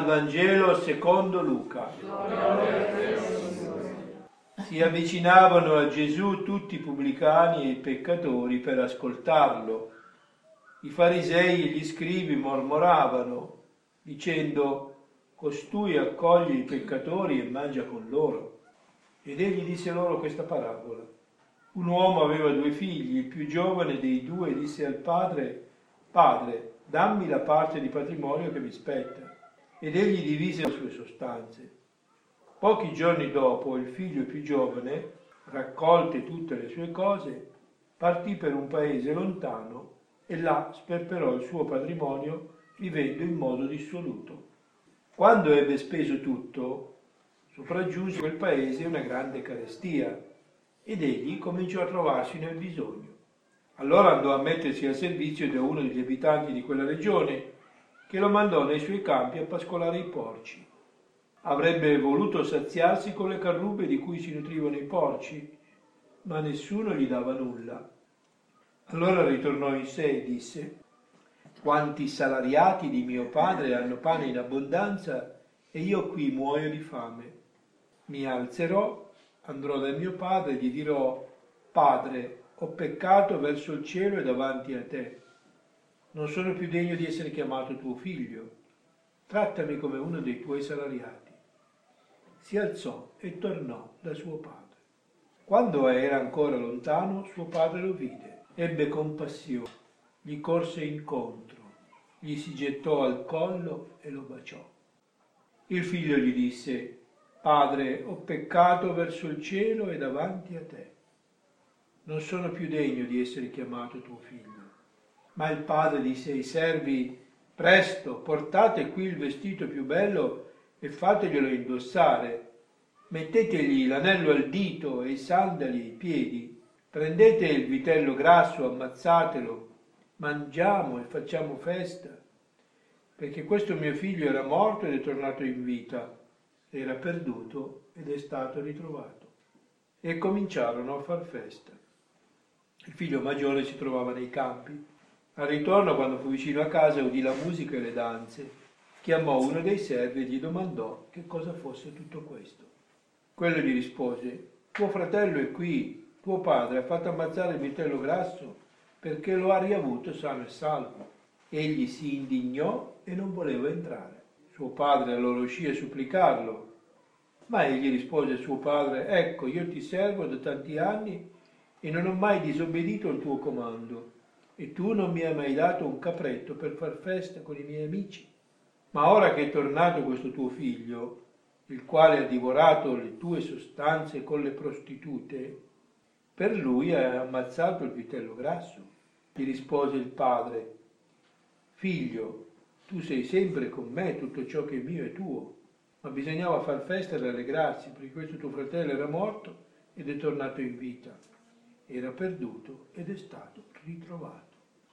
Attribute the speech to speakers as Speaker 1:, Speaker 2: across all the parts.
Speaker 1: Vangelo secondo Luca. Si avvicinavano a Gesù tutti i pubblicani e i peccatori per ascoltarlo. I farisei e gli scribi mormoravano, dicendo: costui accoglie i peccatori e mangia con loro. Ed egli disse loro questa parabola. Un uomo aveva 2 figli, il più giovane dei 2 disse al padre: Padre, dammi la parte di patrimonio che mi spetta. Ed egli divise le sue sostanze. Pochi giorni dopo il figlio più giovane, raccolte tutte le sue cose, partì per un paese lontano e là sperperò il suo patrimonio vivendo in modo dissoluto. Quando ebbe speso tutto, sopraggiunse a quel paese una grande carestia ed egli cominciò a trovarsi nel bisogno. Allora andò a mettersi al servizio di uno degli abitanti di quella regione, che lo mandò nei suoi campi a pascolare i porci. Avrebbe voluto saziarsi con le carrubbe di cui si nutrivano i porci, ma nessuno gli dava nulla. Allora ritornò in sé e disse: quanti salariati di mio padre hanno pane in abbondanza e io qui muoio di fame. Mi alzerò, andrò da mio padre e gli dirò: Padre, ho peccato verso il cielo e davanti a te. Non sono più degno di essere chiamato tuo figlio. Trattami come uno dei tuoi salariati. Si alzò e tornò da suo padre. Quando era ancora lontano, suo padre lo vide, ebbe compassione, gli corse incontro, gli si gettò al collo e lo baciò. Il figlio gli disse: Padre, ho peccato verso il cielo e davanti a te. Non sono più degno di essere chiamato tuo figlio. Ma il padre disse ai servi: presto, portate qui il vestito più bello e fateglielo indossare. Mettetegli l'anello al dito e i sandali ai piedi. Prendete il vitello grasso, ammazzatelo. Mangiamo e facciamo festa. Perché questo mio figlio era morto ed è tornato in vita. Era perduto ed è stato ritrovato. E cominciarono a far festa. Il figlio maggiore si trovava nei campi. Al ritorno, quando fu vicino a casa, udì la musica e le danze. Chiamò uno dei servi e gli domandò che cosa fosse tutto questo. Quello gli rispose: tuo fratello è qui, tuo padre ha fatto ammazzare il vitello grasso perché lo ha riavuto sano e salvo. Egli si indignò e non voleva entrare. Suo padre allora uscì a supplicarlo, ma egli rispose a suo padre: ecco, io ti servo da tanti anni e non ho mai disobbedito al tuo comando, e tu non mi hai mai dato un capretto per far festa con i miei amici. Ma ora che è tornato questo tuo figlio, il quale ha divorato le tue sostanze con le prostitute, per lui hai ammazzato il vitello grasso. Gli rispose il padre: figlio, tu sei sempre con me, tutto ciò che è mio è tuo, ma bisognava far festa e rallegrarsi, perché questo tuo fratello era morto ed è tornato in vita. Era perduto ed è stato ritrovato.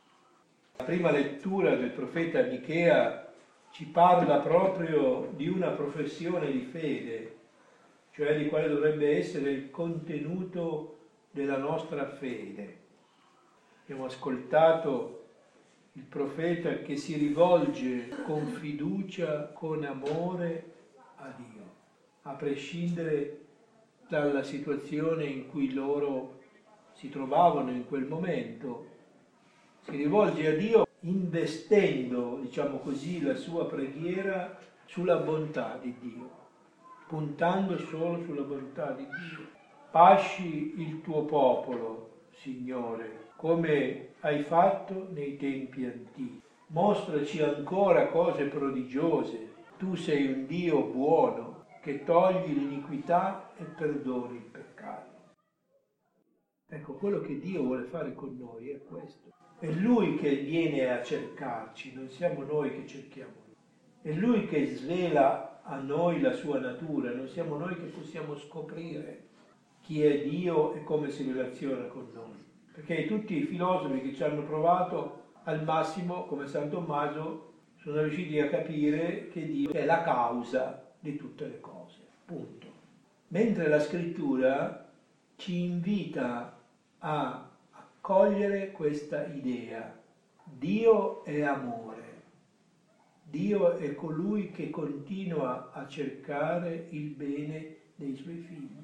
Speaker 1: La prima lettura del profeta Michea ci parla proprio di una professione di fede, cioè di quale dovrebbe essere il contenuto della nostra fede. Abbiamo ascoltato il profeta che si rivolge con fiducia, con amore a Dio, a prescindere dalla situazione in cui loro si trovavano in quel momento. Si rivolge a Dio investendo, diciamo così, la sua preghiera sulla bontà di Dio, puntando solo sulla bontà di Dio. Pasci il tuo popolo, Signore, come hai fatto nei tempi antichi. Mostraci ancora cose prodigiose. Tu sei un Dio buono che togli l'iniquità e perdoni il peccato. Ecco, quello che Dio vuole fare con noi è questo. È Lui che viene a cercarci, non siamo noi che cerchiamo. È Lui che svela a noi la sua natura, non siamo noi che possiamo scoprire chi è Dio e come si relaziona con noi. Perché tutti i filosofi che ci hanno provato, al massimo, come San Tommaso, sono riusciti a capire che Dio è la causa di tutte le cose. Punto. Mentre la Scrittura ci invita a cogliere questa idea. Dio è amore. Dio è colui che continua a cercare il bene dei suoi figli.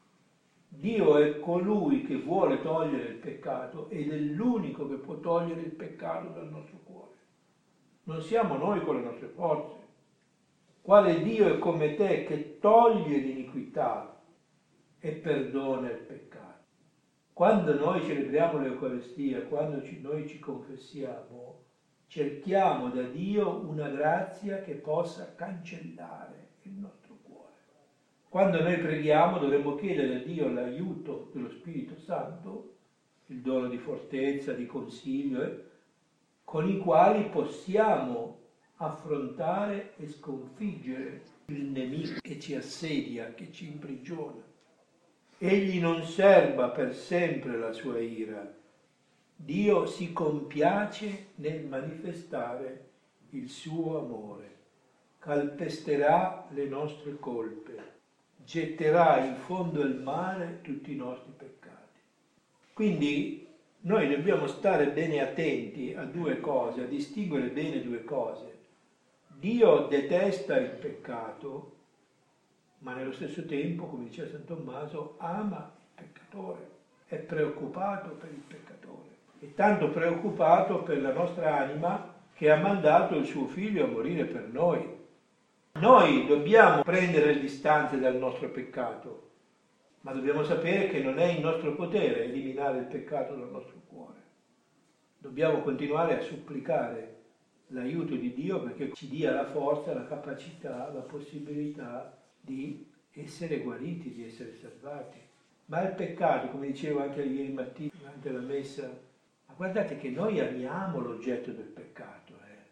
Speaker 1: Dio è colui che vuole togliere il peccato ed è l'unico che può togliere il peccato dal nostro cuore. Non siamo noi con le nostre forze. Quale Dio è come te che toglie l'iniquità e perdona il peccato. Quando noi celebriamo l'Eucaristia, quando noi ci confessiamo, cerchiamo da Dio una grazia che possa cancellare il nostro cuore. Quando noi preghiamo dovremmo chiedere a Dio l'aiuto dello Spirito Santo, il dono di fortezza, di consiglio, con i quali possiamo affrontare e sconfiggere il nemico che ci assedia, che ci imprigiona. Egli non serba per sempre la sua ira. Dio si compiace nel manifestare il suo amore, calpesterà le nostre colpe, getterà in fondo al mare tutti i nostri peccati. Quindi noi dobbiamo stare bene attenti a due cose, a distinguere bene due cose. Dio detesta il peccato, ma nello stesso tempo, come diceva San Tommaso, ama il peccatore, è preoccupato per il peccatore, è tanto preoccupato per la nostra anima che ha mandato il suo figlio a morire per noi. Noi dobbiamo prendere le distanze dal nostro peccato, ma dobbiamo sapere che non è in nostro potere eliminare il peccato dal nostro cuore. Dobbiamo continuare a supplicare l'aiuto di Dio perché ci dia la forza, la capacità, la possibilità di essere guariti, di essere salvati. Ma il peccato, come dicevo anche ieri mattina durante la messa, ma guardate che noi amiamo l'oggetto del peccato.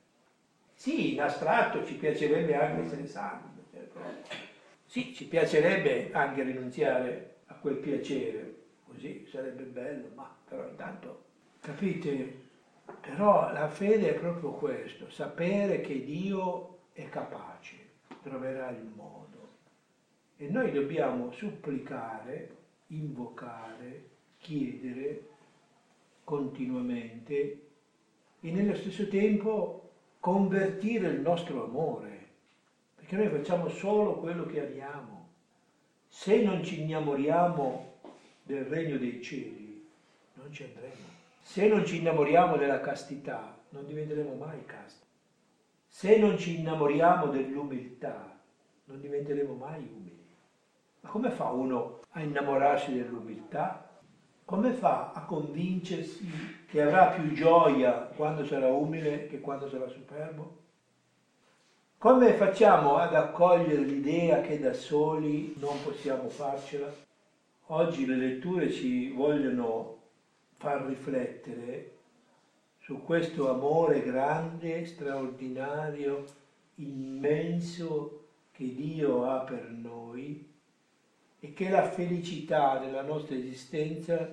Speaker 1: Sì, in astratto ci piacerebbe anche essere santi, sì, ci piacerebbe anche rinunziare a quel piacere, così sarebbe bello, ma però intanto, capite? Però la fede è proprio questo, sapere che Dio è capace, troverà il modo. E noi dobbiamo supplicare, invocare, chiedere continuamente e nello stesso tempo convertire il nostro amore, perché noi facciamo solo quello che amiamo. Se non ci innamoriamo del regno dei cieli, non ci andremo. Se non ci innamoriamo della castità, non diventeremo mai casti. Se non ci innamoriamo dell'umiltà, non diventeremo mai umili. Ma come fa uno a innamorarsi dell'umiltà? Come fa a convincersi che avrà più gioia quando sarà umile che quando sarà superbo? Come facciamo ad accogliere l'idea che da soli non possiamo farcela? Oggi le letture ci vogliono far riflettere su questo amore grande, straordinario, immenso che Dio ha per noi e che la felicità della nostra esistenza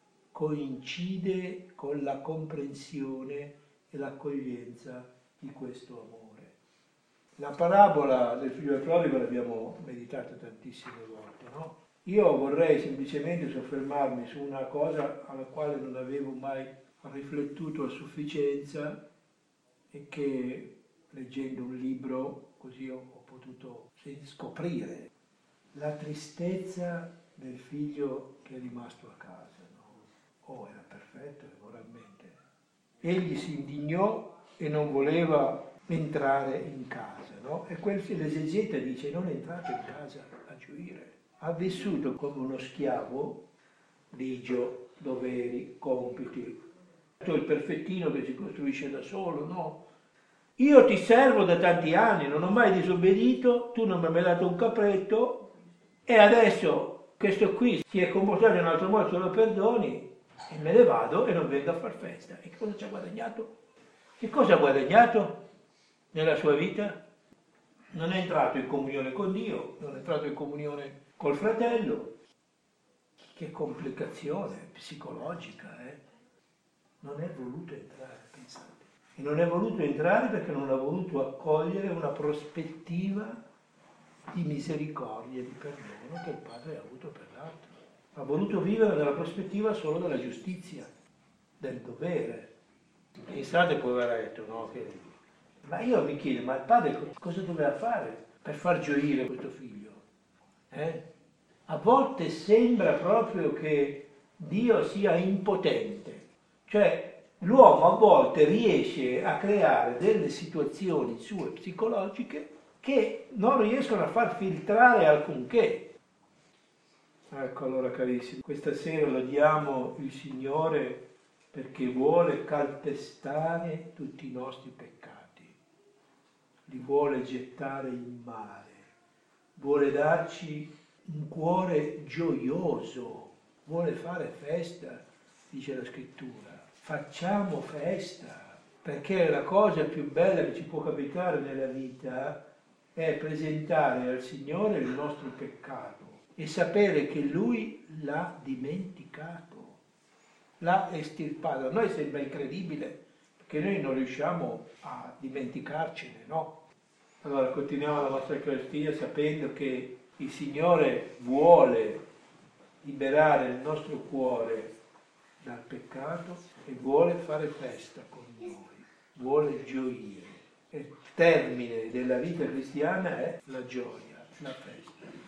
Speaker 1: coincide con la comprensione e l'accoglienza di questo amore. La parabola del figlio del prodigo l'abbiamo meditata tantissime volte, no? Io vorrei semplicemente soffermarmi su una cosa alla quale non avevo mai riflettuto a sufficienza e che leggendo un libro così ho potuto scoprire la tristezza del figlio che è rimasto a casa, no? Oh, era perfetto moralmente. Egli si indignò e non voleva entrare in casa, no? E l'esegeta dice: non entrate in casa a gioire. Ha vissuto come uno schiavo, ligio, doveri, compiti. Il perfettino che si costruisce da solo, no? Io ti servo da tanti anni, non ho mai disobbedito, tu non mi hai mai dato un capretto e adesso questo qui si è comportato in un altro modo, te lo perdoni e me ne vado e non vengo a far festa. E che cosa ci ha guadagnato? Che cosa ha guadagnato nella sua vita? Non è entrato in comunione con Dio, non è entrato in comunione col fratello. Che complicazione psicologica, eh? Non è voluto entrare, pensate. E non è voluto entrare perché non ha voluto accogliere una prospettiva di misericordia e di perdono che il padre ha avuto per l'altro. Ha voluto vivere nella prospettiva solo della giustizia, del dovere. Pensate, poveretto, no? Che Ma io mi chiedo, ma il padre cosa doveva fare per far gioire questo figlio? A volte sembra proprio che Dio sia impotente, cioè l'uomo a volte riesce a creare delle situazioni sue psicologiche che non riescono a far filtrare alcunché. Ecco allora carissimi, questa sera lodiamo il Signore perché vuole calpestare tutti i nostri peccati, li vuole gettare in mare, vuole darci un cuore gioioso, vuole fare festa, dice la scrittura. Facciamo festa, perché la cosa più bella che ci può capitare nella vita è presentare al Signore il nostro peccato e sapere che Lui l'ha dimenticato, l'ha estirpato. A noi sembra incredibile, perché noi non riusciamo a dimenticarcene, no? Allora continuiamo la nostra Eucaristia sapendo che il Signore vuole liberare il nostro cuore dal peccato e vuole fare festa con noi, vuole gioire. Il termine della vita cristiana è la gioia, la festa.